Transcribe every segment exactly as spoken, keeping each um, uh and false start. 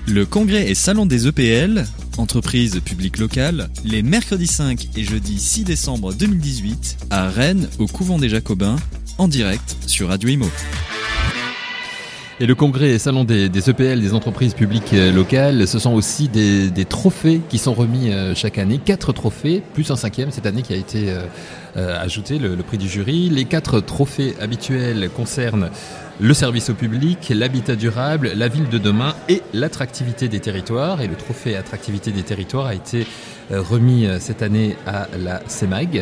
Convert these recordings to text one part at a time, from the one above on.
Le congrès et salon des E P L, entreprises publiques locales, les mercredis cinq et jeudi six décembre deux mille dix-huit à Rennes au Couvent des Jacobins, en direct sur Radio Imo. Et le congrès et salon des, des E P L, des entreprises publiques locales, ce sont aussi des, des trophées qui sont remis chaque année. Quatre trophées, plus un cinquième cette année qui a été euh, ajouté, le, le prix du jury. Les quatre trophées habituels concernent le service au public, l'habitat durable, la ville de demain et l'attractivité des territoires. Et le trophée attractivité des territoires a été remis cette année à la CEMAG.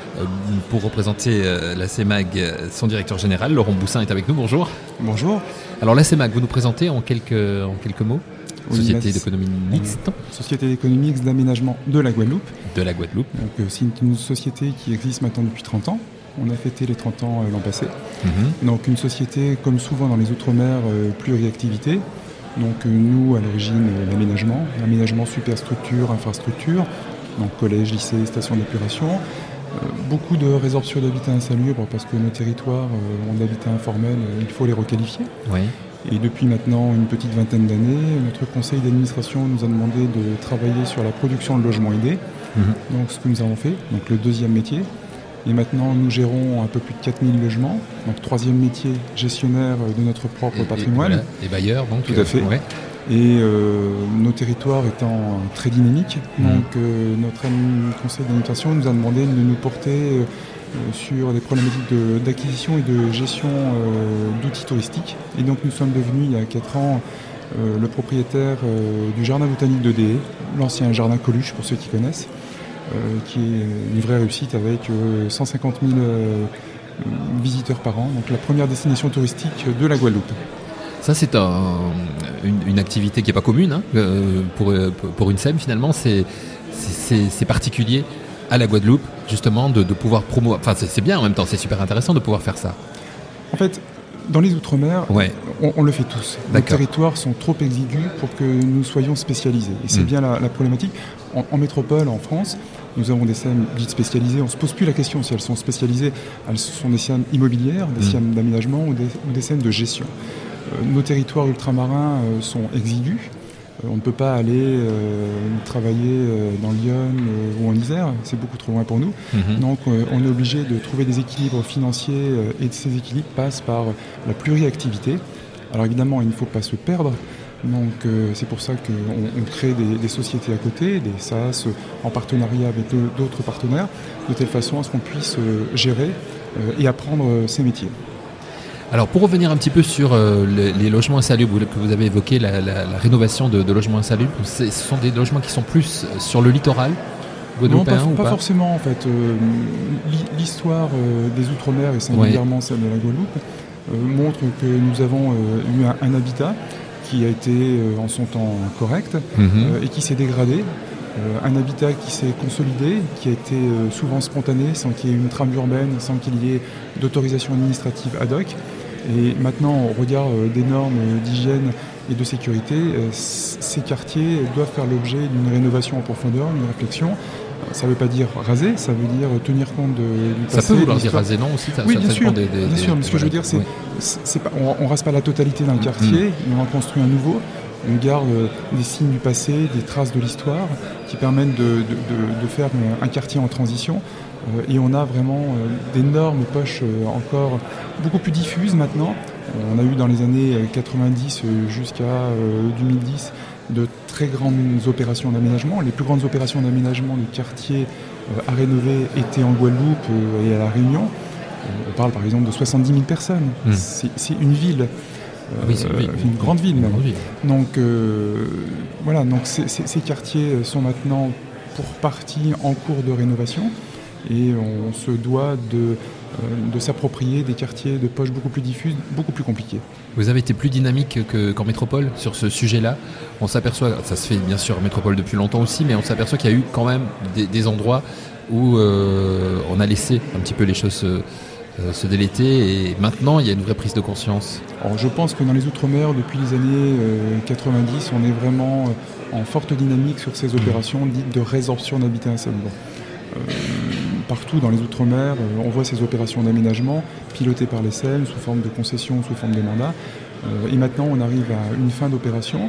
Pour représenter la CEMAG, son directeur général, Laurent Boussin, est avec nous. Bonjour. Bonjour. Alors la CEMAG, vous nous présentez en quelques, en quelques mots. Oui, Société la, d'économie mixte. Euh, Société d'économie mixte d'aménagement de la Guadeloupe. De la Guadeloupe. Donc, euh, c'est une, une société qui existe maintenant depuis trente ans. On a fêté les trente ans euh, l'an passé. Mm-hmm. Donc une société, comme souvent dans les Outre-mer, euh, pluriactivité. Donc euh, nous, à l'origine, euh, l'aménagement. L'aménagement superstructure, infrastructure. Donc collège, lycée, station d'épuration. Euh, beaucoup de résorption d'habitat insalubre parce que nos territoires euh, ont de l'habitat informel, euh, il faut les requalifier. Oui. Et depuis maintenant une petite vingtaine d'années, notre conseil d'administration nous a demandé de travailler sur la production de logements aidés. Mmh. Donc ce que nous avons fait, donc le deuxième métier. Et maintenant nous gérons un peu plus de quatre mille logements. Donc troisième métier, gestionnaire de notre propre et, patrimoine. Et, voilà. et bailleur donc. Tout à fait. Euh, ouais. Et euh, nos territoires étant très dynamiques, mmh. donc euh, notre conseil d'administration nous a demandé de nous porter euh, sur des problématiques de, d'acquisition et de gestion euh, d'outils touristiques. Et donc nous sommes devenus il y a quatre ans euh, le propriétaire euh, du jardin botanique de Déé, l'ancien jardin Coluche pour ceux qui connaissent, euh, qui est une vraie réussite avec euh, cent cinquante mille euh, visiteurs par an, donc la première destination touristique de la Guadeloupe. Ça, c'est un, une, une activité qui n'est pas commune hein, euh, pour, pour une S E M finalement. C'est, c'est, c'est particulier à la Guadeloupe, justement, de, de pouvoir promouvoir. Enfin, c'est, c'est bien en même temps, c'est super intéressant de pouvoir faire ça. En fait, dans les Outre-mer, ouais. on, on le fait tous. D'accord. Les territoires sont trop exigus pour que nous soyons spécialisés. Et c'est mmh. bien la, la problématique. En, en métropole, en France, nous avons des S E M dites spécialisées. On ne se pose plus la question si elles sont spécialisées. Elles sont des S E M immobilières, des mmh. S E M d'aménagement ou des, ou des S E M de gestion. Nos territoires ultramarins euh, sont exigus. Euh, on ne peut pas aller euh, travailler euh, dans l'Yonne euh, ou en Isère, c'est beaucoup trop loin pour nous. Mm-hmm. Donc euh, on est obligé de trouver des équilibres financiers euh, et ces équilibres passent par la pluriactivité. Alors évidemment, il ne faut pas se perdre. Donc euh, c'est pour ça qu'on on crée des, des sociétés à côté, des S A S en partenariat avec de, d'autres partenaires, de telle façon à ce qu'on puisse euh, gérer euh, et apprendre euh, ces métiers. Alors pour revenir un petit peu sur euh, les, les logements insalubres que vous avez évoqué, la, la, la rénovation de, de logements insalubres, ce sont des logements qui sont plus sur le littoral guadeloupéen Non, pas, ou pas, pas forcément en fait. Euh, l'histoire euh, des Outre-mer et singulièrement ouais. celle de la Guadeloupe euh, montre que nous avons euh, eu un, un habitat qui a été euh, en son temps correct mm-hmm. euh, et qui s'est dégradé. Euh, un habitat qui s'est consolidé, qui a été euh, souvent spontané, sans qu'il y ait une trame urbaine, sans qu'il y ait d'autorisation administrative ad hoc. Et maintenant, au regard euh, des normes d'hygiène et de sécurité, euh, c- ces quartiers doivent faire l'objet d'une rénovation en profondeur, d'une réflexion. Ça ne veut pas dire raser, ça veut dire tenir compte de, du passé. Ça peut vouloir dire raser, non aussi ça, Oui, ça bien sûr, des, des, bien sûr. Des, mais ce que je veux dire, c'est, oui. c'est, c'est pas, on ne rase pas la totalité d'un quartier, mmh. on en construit un nouveau. On garde des signes du passé, des traces de l'histoire qui permettent de, de, de, de faire un quartier en transition. Euh, et on a vraiment euh, d'énormes poches euh, encore beaucoup plus diffuses maintenant. On a eu dans les années quatre-vingt-dix jusqu'à euh, deux mille dix de très grandes opérations d'aménagement. Les plus grandes opérations d'aménagement de quartiers euh, à rénover étaient en Guadeloupe euh, et à La Réunion. Euh, on parle par exemple de soixante-dix mille personnes. Mmh. C'est, c'est une ville. Ah oui, c'est une, ville, euh, une grande ville une même. Grande ville. Donc euh, voilà, donc ces, ces, ces quartiers sont maintenant pour partie en cours de rénovation et on se doit de, euh, de s'approprier des quartiers de poches beaucoup plus diffuses, beaucoup plus compliqués. Vous avez été plus dynamique que, qu'en métropole sur ce sujet-là. On s'aperçoit, ça se fait bien sûr en métropole depuis longtemps aussi, mais on s'aperçoit qu'il y a eu quand même des, des endroits où euh, on a laissé un petit peu les choses se, euh, se déléter et maintenant il y a une vraie prise de conscience. Alors, je pense que dans les Outre-mer, depuis les années euh, quatre-vingt-dix, on est vraiment euh, en forte dynamique sur ces opérations dites de résorption d'habitat insalubre. Euh, partout dans les Outre-mer, euh, on voit ces opérations d'aménagement pilotées par les S E M sous forme de concessions, sous forme de mandats. Euh, et maintenant, on arrive à une fin d'opération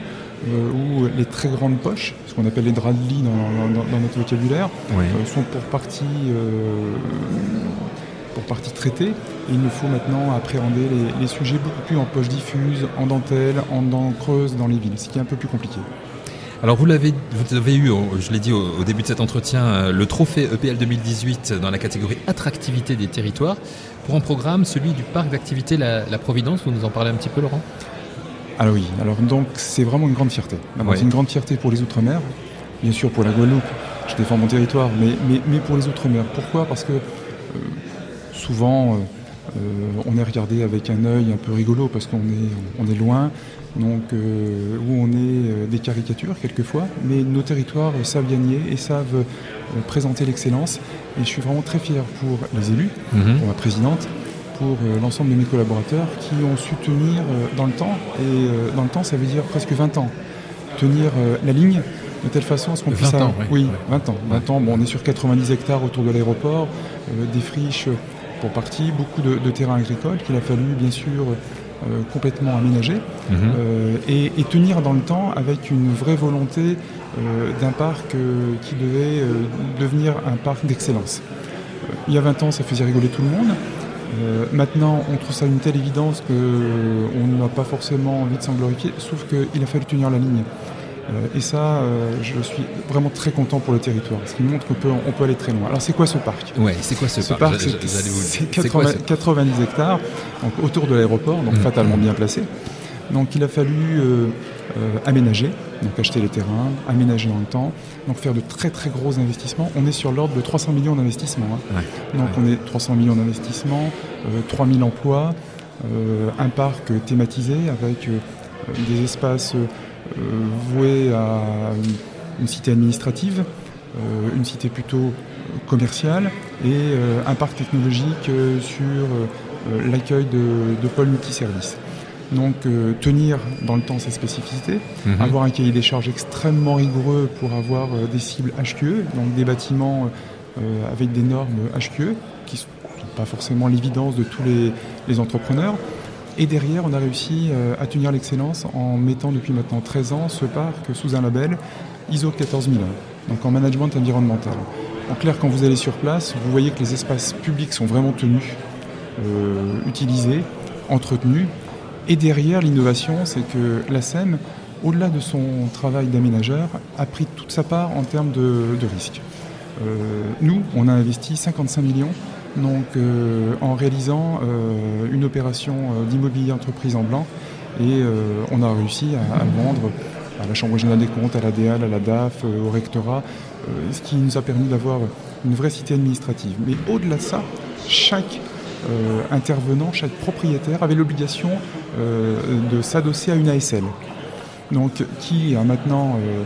euh, où les très grandes poches, ce qu'on appelle les draps de lit dans, dans, dans notre vocabulaire, oui. euh, sont pour partie, euh, pour partie traitées. Et il nous faut maintenant appréhender les, les sujets beaucoup plus en poche diffuse, en dentelle, en dents creuses dans les villes, ce qui est un peu plus compliqué. Alors vous l'avez, vous avez eu, je l'ai dit au, au début de cet entretien, le trophée E P L deux mille dix-huit dans la catégorie attractivité des territoires, pour un programme, celui du parc d'activité La, la Providence. Vous nous en parlez un petit peu, Laurent ? Alors oui, alors donc c'est vraiment une grande fierté. Ouais. C'est une grande fierté pour les Outre-mer, bien sûr pour la Guadeloupe, je défends mon territoire, mais, mais, mais pour les Outre-mer. Pourquoi ? Parce que euh, souvent euh, euh, on est regardé avec un œil un peu rigolo parce qu'on est, on est loin, donc euh, où on est euh, des caricatures quelquefois, mais nos territoires euh, savent gagner et savent euh, présenter l'excellence. Et je suis vraiment très fier pour les élus, mmh. pour ma présidente, pour euh, l'ensemble de mes collaborateurs qui ont su tenir euh, dans le temps, et euh, dans le temps ça veut dire presque vingt ans, tenir euh, la ligne de telle façon à ce qu'on puisse... vingt ans, oui. Oui, ouais. vingt ans. vingt ans, bon, on est sur quatre-vingt-dix hectares autour de l'aéroport, euh, des friches pour partie, beaucoup de, de terrains agricoles qu'il a fallu bien sûr euh, complètement aménager, mmh. euh, et, et tenir dans le temps avec une vraie volonté euh, d'un parc euh, qui devait euh, devenir un parc d'excellence. Euh, il y a vingt ans, ça faisait rigoler tout le monde. Euh, maintenant, on trouve ça une telle évidence qu'on euh, n'a pas forcément envie de s'en glorifier, sauf qu'il a fallu tenir la ligne. Euh, et ça, euh, je suis vraiment très content pour le territoire, ce qui montre qu'on peut, on peut aller très loin. Alors, c'est quoi ce parc ? Ouais, c'est quoi ce, ce parc, parc C'est, c'est quatre-vingts, quatre-vingt-dix hectares, donc autour de l'aéroport, donc mmh. fatalement bien placé. Donc, il a fallu euh, euh, aménager, donc acheter les terrains, aménager dans le temps, donc faire de très très gros investissements. On est sur l'ordre de trois cents millions d'investissements. Hein. Ouais. Donc, ouais. on est trois cents millions d'investissements, euh, trois mille emplois, euh, un parc thématisé avec euh, des espaces euh, voués à une cité administrative, euh, une cité plutôt commerciale et euh, un parc technologique euh, sur euh, l'accueil de, de pôles multiservices. Donc euh, tenir dans le temps ces spécificités, mmh. avoir un cahier des charges extrêmement rigoureux pour avoir euh, des cibles H Q E, donc des bâtiments euh, avec des normes H Q E qui ne sont pas forcément l'évidence de tous les, les entrepreneurs. Et derrière, on a réussi euh, à tenir l'excellence en mettant depuis maintenant treize ans ce parc sous un label I S O quatorze mille un, donc en management environnemental. En clair, quand vous allez sur place, vous voyez que les espaces publics sont vraiment tenus, euh, utilisés, entretenus. Et derrière, l'innovation, c'est que l'A S E M, au-delà de son travail d'aménageur, a pris toute sa part en termes de, de risques. Euh, nous, on a investi cinquante-cinq millions donc, euh, en réalisant euh, une opération euh, d'immobilier entreprise en blanc, et euh, on a réussi à, à vendre à la Chambre régionale des comptes, à l'A D A L, à la D A F, euh, au rectorat, euh, ce qui nous a permis d'avoir une vraie cité administrative. Mais au-delà de ça, chaque Euh, intervenant, chaque propriétaire avait l'obligation euh, de s'adosser à une A S L, donc qui a maintenant euh,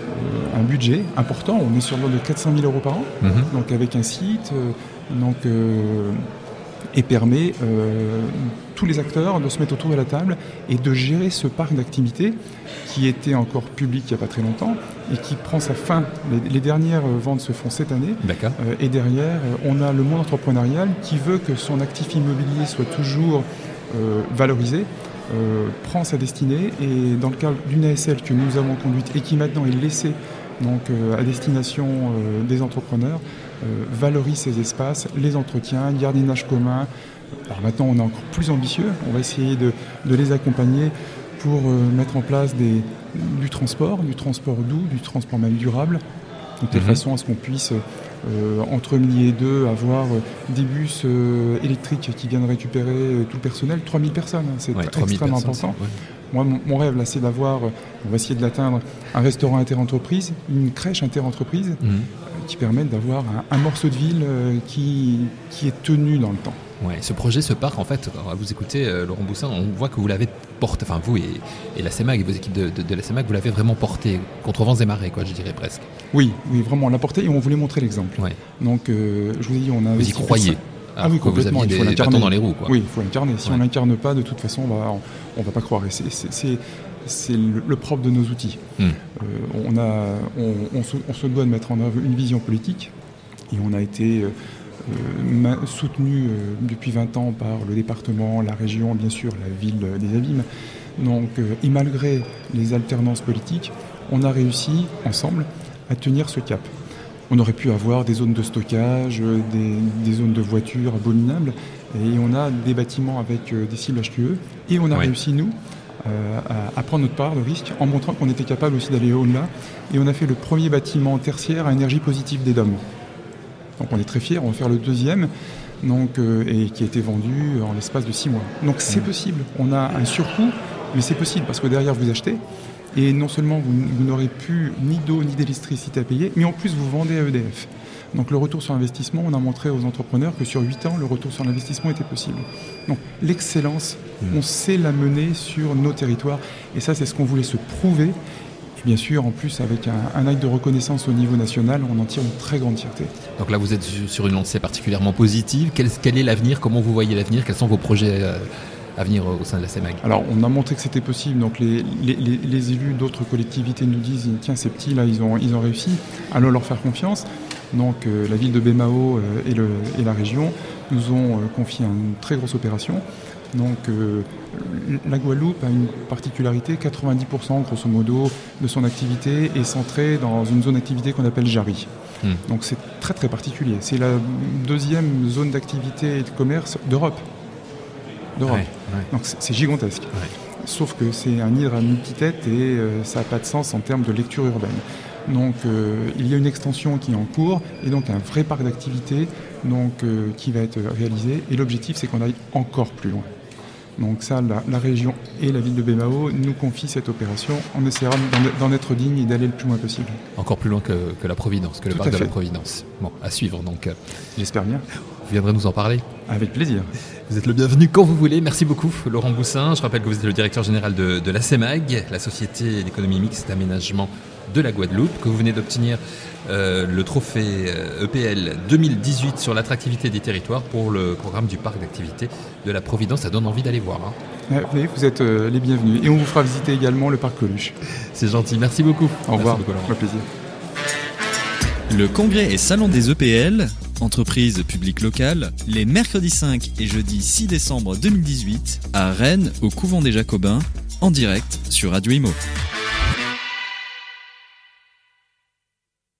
un budget important. On est sur l'ordre de quatre cent mille euros par an, mmh. donc avec un site, euh, donc, euh, et permet euh, tous les acteurs de se mettre autour de la table et de gérer ce parc d'activités qui était encore public il n'y a pas très longtemps et qui prend sa fin. Les, les dernières ventes se font cette année. D'accord. Euh, et derrière, on a le monde entrepreneurial qui veut que son actif immobilier soit toujours euh, valorisé, euh, prend sa destinée, et dans le cadre d'une A S L que nous avons conduite et qui maintenant est laissée donc, euh, à destination euh, des entrepreneurs, euh, valorise ces espaces, les entretient, jardinage commun. Alors maintenant, on est encore plus ambitieux. On va essayer de, de les accompagner pour euh, mettre en place des, du transport, du transport doux, du transport même durable, de telle mmh. façon à ce qu'on puisse, euh, entre midi et deux, avoir euh, des bus euh, électriques qui viennent récupérer euh, tout le personnel, trois mille personnes, hein, c'est ouais, extrêmement important. Ouais. Moi, mon, mon rêve, là, c'est d'avoir, on va essayer de l'atteindre, un restaurant inter-entreprise, une crèche inter-entreprise, mmh. euh, qui permettent d'avoir un, un morceau de ville euh, qui, qui est tenu dans le temps. Ouais, ce projet, ce parc, en fait, à vous écouter, euh, Laurent Boussin, on voit que vous l'avez porté, enfin vous et, et la CEMAG et vos équipes de, de, de la CEMAG, vous l'avez vraiment porté contre vents et marées, quoi, je dirais presque. Oui, oui, vraiment, on l'a porté et on voulait montrer l'exemple. Ouais. Donc, euh, je vous ai dit, on a... Vous y croyez? Ah oui, complètement, il faut l'incarner. Bâtons dans les roues, quoi. Oui, il faut l'incarner. Si ouais. on l'incarne pas, de toute façon, on va, on, on va pas croire. Et c'est, c'est, c'est, c'est le, le propre de nos outils. Mm. Euh, on, a, on, on, se, on se doit de mettre en œuvre une vision politique, et on a été euh, soutenu euh, depuis vingt ans par le département, la région, bien sûr, la ville des Abîmes. Donc, euh, et malgré les alternances politiques, on a réussi ensemble à tenir ce cap. On aurait pu avoir des zones de stockage, des, des zones de voitures abominables, et on a des bâtiments avec euh, des cibles H Q E, et on a oui. réussi, nous, euh, à, à prendre notre part de risque en montrant qu'on était capable aussi d'aller au-delà, et on a fait le premier bâtiment tertiaire à énergie positive des D O M. Donc on est très fiers, on va faire le deuxième, donc, euh, et qui a été vendu en l'espace de six mois. Donc c'est possible, on a un surcoût, mais c'est possible, parce que derrière vous achetez, et non seulement vous, vous n'aurez plus ni d'eau ni d'électricité à payer, mais en plus vous vendez à E D F. Donc le retour sur investissement, on a montré aux entrepreneurs que sur huit ans, le retour sur l'investissement était possible. Donc l'excellence, mmh. on sait la mener sur nos territoires, et ça c'est ce qu'on voulait se prouver. Et bien sûr, en plus, avec un, un acte de reconnaissance au niveau national, on en tire une très grande fierté. Donc là, vous êtes sur une lancée particulièrement positive. Quel, quel est l'avenir ? Comment vous voyez l'avenir ? Quels sont vos projets euh, à venir au sein de la CEMAG ? Alors, on a montré que c'était possible. Donc, les, les, les, les élus d'autres collectivités nous disent « Tiens, ces petits, là, ils ont, ils ont réussi. Allons leur faire confiance. » Donc, euh, la ville de Baie-Mahault euh, et, le, et la région nous ont euh, confié une très grosse opération. Donc euh, la Guadeloupe a une particularité, quatre-vingt-dix pour cent grosso modo de son activité est centrée dans une zone d'activité qu'on appelle Jarry. Mmh. Donc c'est très très particulier. C'est la deuxième zone d'activité et de commerce d'Europe. d'Europe. Ouais, ouais. Donc c'est, c'est gigantesque. Ouais. Sauf que c'est un hydre à multitête et euh, ça n'a pas de sens en termes de lecture urbaine. Donc euh, il y a une extension qui est en cours et donc un vrai parc d'activités donc, euh, qui va être réalisé. Et l'objectif c'est qu'on aille encore plus loin. Donc ça, la, la région et la ville de Baie-Mahault nous confient cette opération. On essaiera d'en, d'en être digne et d'aller le plus loin possible. Encore plus loin que, que la Providence, que le Tout parc de fait. la Providence. Bon, à suivre donc. J'espère bien. Vous viendrez nous en parler ? Avec plaisir. Vous êtes le bienvenu quand vous voulez. Merci beaucoup, Laurent Boussin. Je rappelle que vous êtes le directeur général de, de la CEMAG, la Société d'économie mixte d'aménagement de la Guadeloupe, que vous venez d'obtenir euh, le trophée euh, E P L deux mille dix-huit sur l'attractivité des territoires pour le programme du parc d'activité de la Providence. Ça donne envie d'aller voir. Hein. Oui, vous êtes euh, les bienvenus. Et on vous fera visiter également le parc Coluche. C'est gentil. Merci beaucoup. Au revoir. Merci beaucoup, Au plaisir. Le congrès et salon des E P L, entreprises publiques locales, les mercredis cinq et jeudi six décembre deux mille dix-huit à Rennes, au couvent des Jacobins, en direct sur Radio Imo.